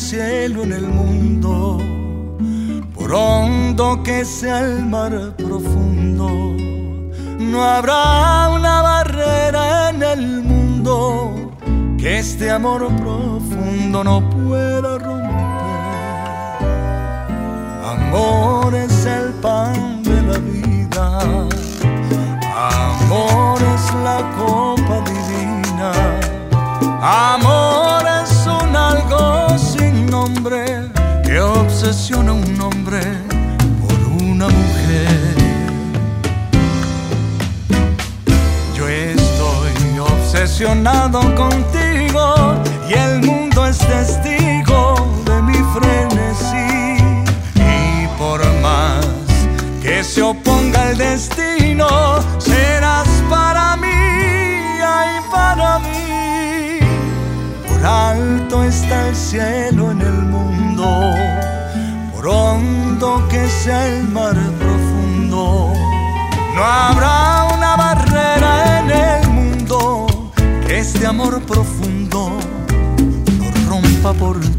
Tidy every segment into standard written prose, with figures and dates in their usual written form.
cielo en el mundo, por hondo que sea el mar profundo, no habrá una barrera en el mundo que este amor profundo no pueda romper. Amor es el pan de la vida, amor es la copa divina, amor es un algo sin nombre que obsesiona a un hombre por una mujer. Yo estoy obsesionado contigo y el mundo es testigo de mi frenesí. Y por más que se oponga el destino, serás para mí, ay, para mí. Por alto está el cielo en el mundo, por hondo que sea el mar profundo, no habrá una barrera en el mundo que este amor profundo no rompa por ti.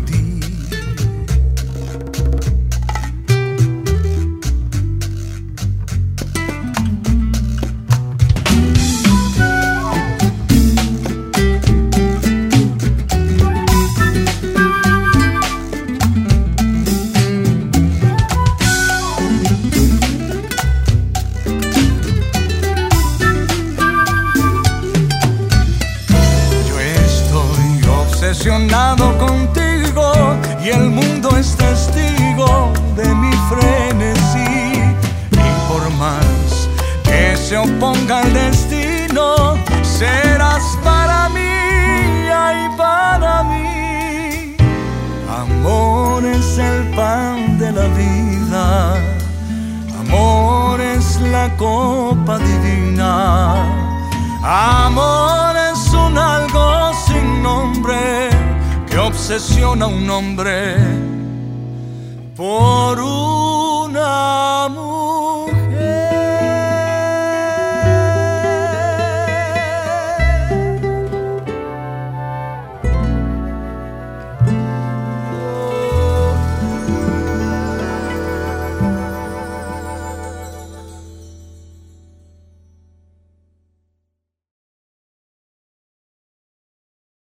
Obsesionado contigo y el mundo es testigo de mi frenesí. Y por más que se oponga el destino, serás para mí, ay, para mí. Amor es el pan de la vida, amor es la copa divina, amor es un algo sin nombre que obsesiona a un hombre por un